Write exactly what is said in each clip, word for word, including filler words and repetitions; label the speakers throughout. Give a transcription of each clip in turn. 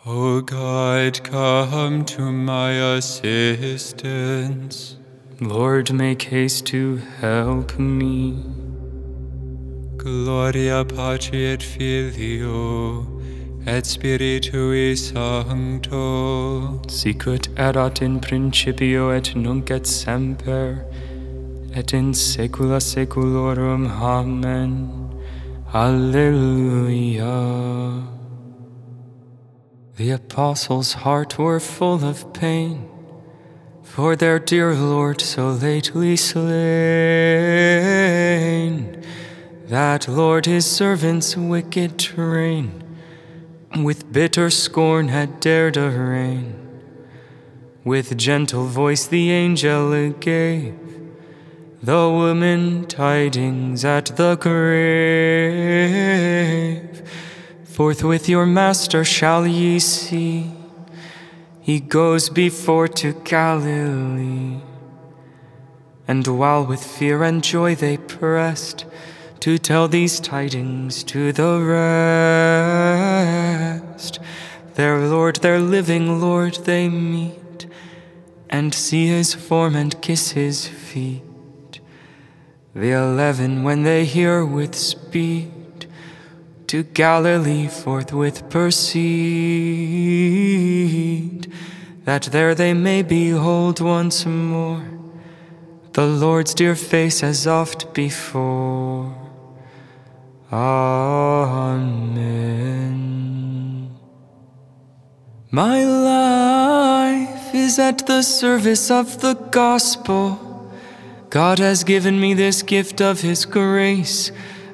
Speaker 1: O God, come to my assistance.
Speaker 2: Lord, make haste to help me.
Speaker 1: Gloria Patri et Filio et Spiritui Sancto.
Speaker 2: Sicut erat in principio et nunc et semper, et in saecula saeculorum. Amen. Alleluia. The apostles' hearts were full of pain, for their dear Lord so lately slain. That Lord his servants' wicked train with bitter scorn had dared arraign. With gentle voice the angel gave the woman tidings at the grave. Forthwith your master shall ye see, he goes before to Galilee. And while with fear and joy they pressed to tell these tidings to the rest, their Lord, their living Lord, they meet, and see his form and kiss his feet. The eleven, when they hear with speed, to Galilee forthwith proceed, that there they may behold once more the Lord's dear face as oft before. Amen. My life is at the service of the gospel. God has given me this gift of his grace.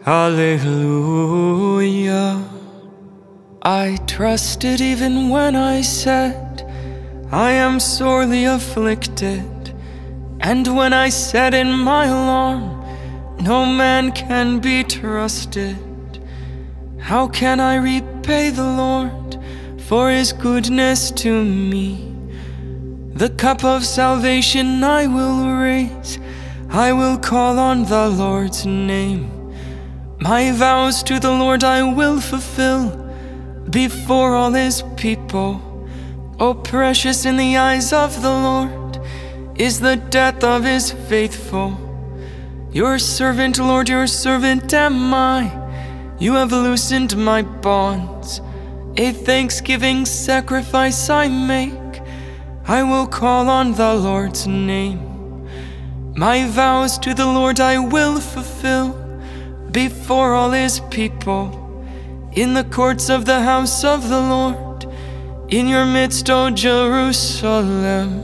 Speaker 2: Alleluia. I trusted even when I said I am sorely afflicted, and when I said in my alarm no man can be trusted. How can I repay the Lord for his goodness to me? The cup of salvation I will raise, I will call on the Lord's name. My vows to the Lord I will fulfill before all his people. Oh, precious in the eyes of the Lord is the death of his faithful. Your servant, Lord, your servant am I. You have loosened my bonds. A thanksgiving sacrifice I make. I will call on the Lord's name. My vows to the Lord I will fulfill before all his people, in the courts of the house of the Lord, in your midst, O Jerusalem.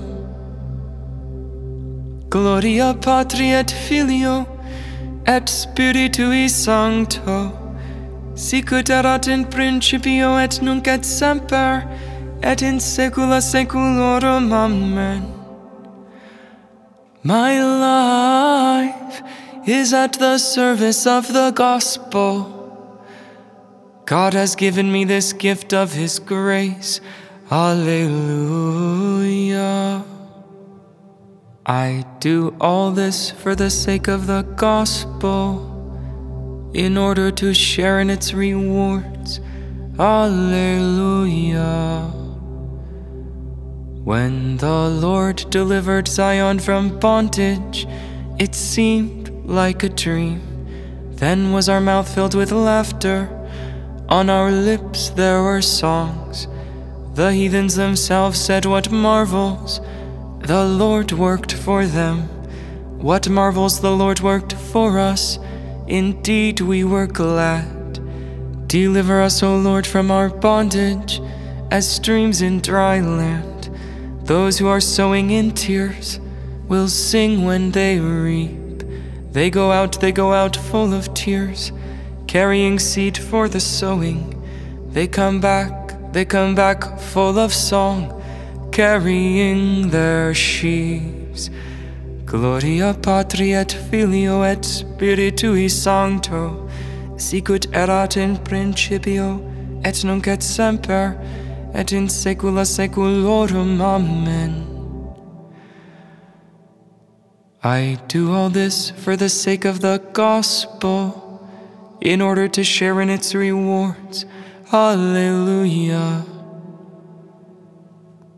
Speaker 2: Gloria Patri et Filio et Spiritui Sancto, sicut erat in principio et nunc et semper, et in saecula saeculorum. Amen. My life is at the service of the gospel. God has given me this gift of his grace. Alleluia. I do all this for the sake of the gospel, in order to share in its rewards. Alleluia. When the Lord delivered Zion from bondage, it seemed like a dream. Then was our mouth filled with laughter, on our lips there were songs. The heathens themselves said, what marvels the Lord worked for them. What marvels the Lord worked for us. Indeed we were glad. Deliver us, O Lord, from our bondage, as streams in dry land. Those who are sowing in tears will sing when they reap. They go out, they go out full of tears, carrying seed for the sowing. They come back, they come back full of song, carrying their sheaves. Gloria Patri et Filio et Spiritui Sancto, sicut erat in principio et nunc et semper, et in saecula saeculorum. Amen. I do all this for the sake of the gospel, in order to share in its rewards. Alleluia.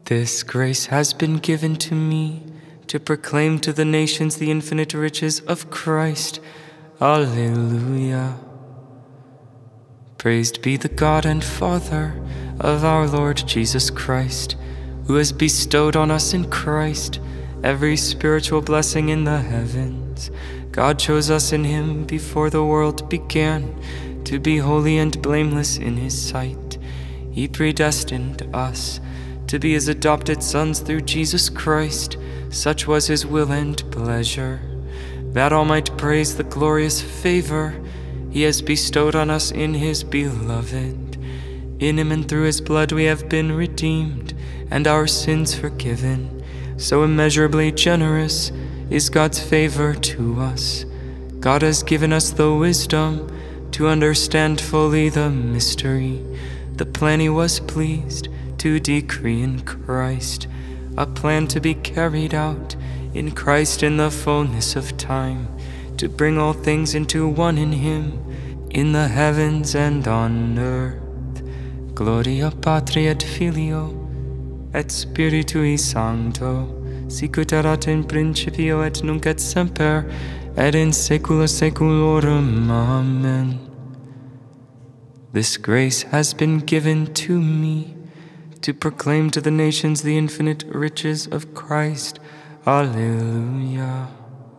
Speaker 2: This grace has been given to me to proclaim to the nations the infinite riches of Christ. Alleluia. Praised be the God and Father of our Lord Jesus Christ, who has bestowed on us in Christ every spiritual blessing in the heavens. God chose us in Him before the world began to be holy and blameless in His sight. He predestined us to be His adopted sons through Jesus Christ. Such was His will and pleasure, that all might praise the glorious favor He has bestowed on us in His beloved. In Him and through His blood we have been redeemed, and our sins forgiven. So immeasurably generous is God's favor to us. God has given us the wisdom to understand fully the mystery, the plan He was pleased to decree in Christ, a plan to be carried out in Christ in the fullness of time, to bring all things into one in Him, in the heavens and on earth. Gloria Patri et Filio et Spiritui Sancto, sicut erat in principio et nunc et semper, et in saecula saeculorum. Amen. This grace has been given to me to proclaim to the nations the infinite riches of Christ. Alleluia.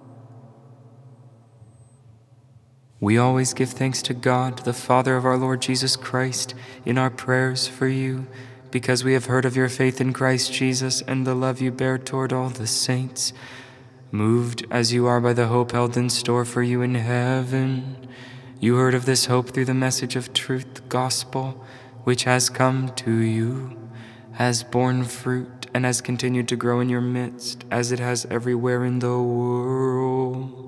Speaker 2: We always give thanks to God, the Father of our Lord Jesus Christ, in our prayers for you, because we have heard of your faith in Christ Jesus and the love you bear toward all the saints. Moved as you are by the hope held in store for you in heaven, you heard of this hope through the message of truth, the gospel, which has come to you, has borne fruit, and has continued to grow in your midst, as it has everywhere in the world.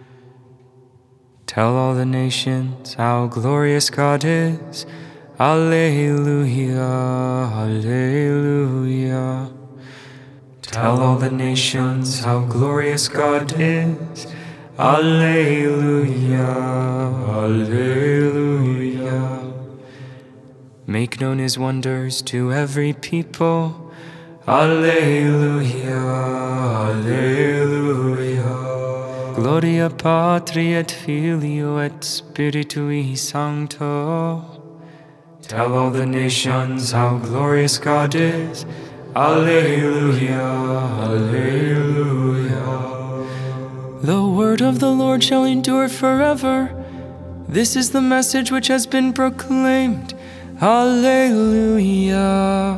Speaker 2: Tell all the nations how glorious God is. Alleluia, alleluia. Tell all the nations how glorious God is. Alleluia, alleluia. Make known His wonders to every people. Alleluia, alleluia. Gloria Patri et Filio et Spiritui Sancto. Tell all the nations how glorious God is. Alleluia, alleluia. The word of the Lord shall endure forever. This is the message which has been proclaimed. Alleluia.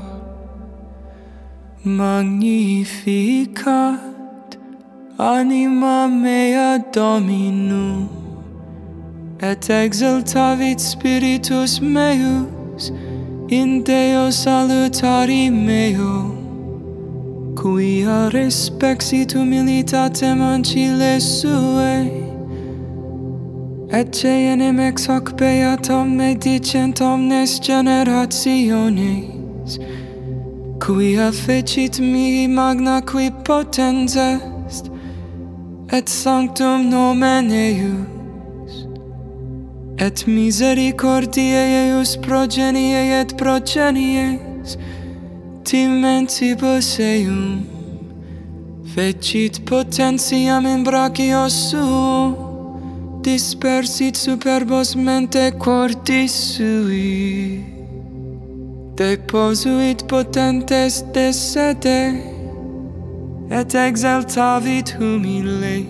Speaker 2: Magnificat anima mea Dominum, et exultavit spiritus meus in Deo salutari meo, quia respexit humilitatem ancile suae, et cenem ex hoc beatum medicent omnes generationes, quia fecit mihi magna qui potens est, et sanctum nomen eius, et misericordiae eius progenie et progenies timentibus eum, fecit potentiam in brachio suo, dispersit superbos mente cordis sui, deposuit potentes de sede, et exaltavit humiles,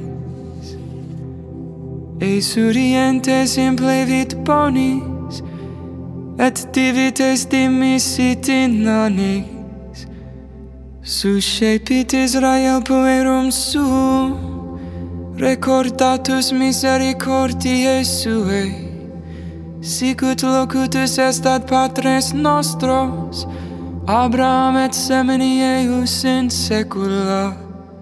Speaker 2: esurientes implevit bonis, et divites dimissit inanes, suscepit Israel puerum suum, recordatus misericordiae suae, sicut locutus est ad patres nostros, Abraham et semini eius in saecula.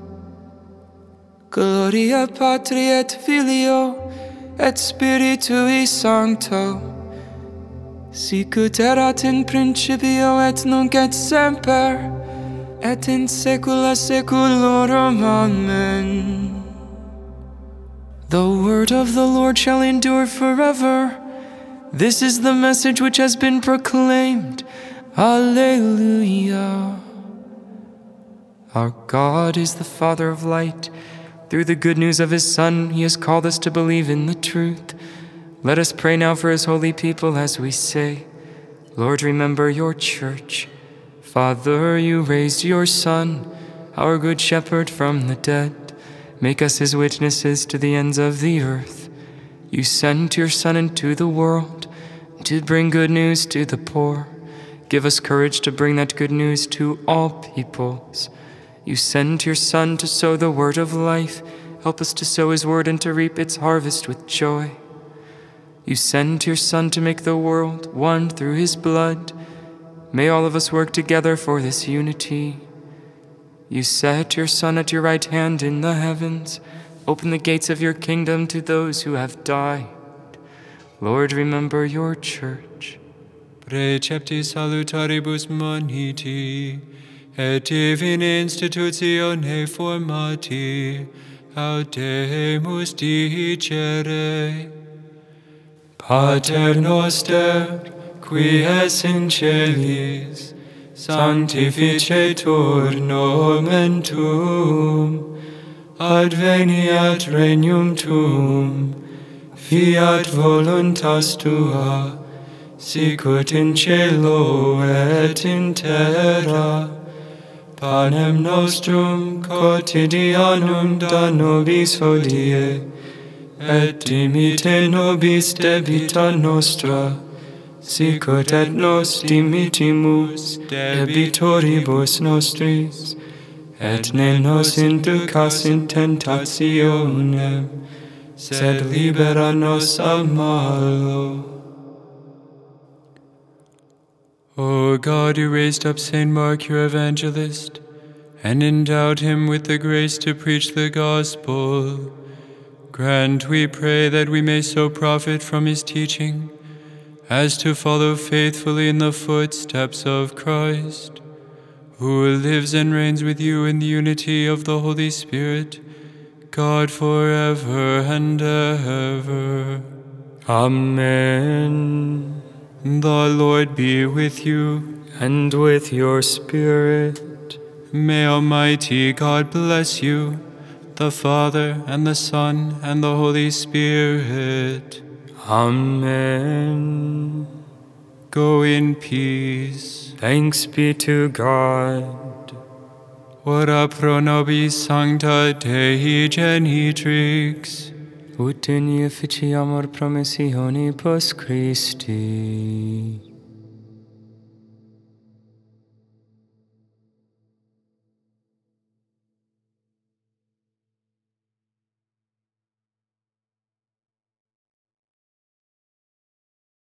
Speaker 2: Gloria Patri et Filio et Spiritui Sancto, sicut erat in principio et nunc et semper, et in saecula saeculorum. Amen. The word of the Lord shall endure forever. This is the message which has been proclaimed. Alleluia. Our God is the Father of light. Through the good news of His Son, He has called us to believe in the truth. Let us pray now for His holy people as we say, Lord, remember your church. Father, you raised your Son, our good shepherd, from the dead. Make us His witnesses to the ends of the earth. You sent your Son into the world to bring good news to the poor. Give us courage to bring that good news to all peoples. You sent your Son to sow the word of life. Help us to sow His word and to reap its harvest with joy. You sent your Son to make the world one through His blood. May all of us work together for this unity. You set your Son at your right hand in the heavens. Open the gates of your kingdom to those who have died. Lord, remember your church.
Speaker 1: Precepti salutaribus moniti, et divina institutione formati, audemus dicere. Pater noster, qui es in celis, sanctificetur nomen tuum, adveniat regnum tuum, fiat voluntas tua, sicut in cielo et in terra. Panem nostrum quotidianum da nobis hodie, et dimitte nobis debita nostra, sicut et nos dimittimus debitoribus nostris, et ne nos inducas in tentationem, sed libera nos a malo. O God, who raised up Saint Mark, your evangelist, and endowed him with the grace to preach the gospel, grant, we pray, that we may so profit from his teaching as to follow faithfully in the footsteps of Christ, who lives and reigns with you in the unity of the Holy Spirit, God forever and ever.
Speaker 2: Amen.
Speaker 1: The Lord be with you.
Speaker 2: And with your spirit.
Speaker 1: May Almighty God bless you, the Father, and the Son, and the Holy Spirit.
Speaker 2: Amen.
Speaker 1: Go in peace.
Speaker 2: Thanks be to God.
Speaker 1: Ora pro nobis sancta Dei genitrix,
Speaker 2: Ut in efficiamur promissionibus Christi.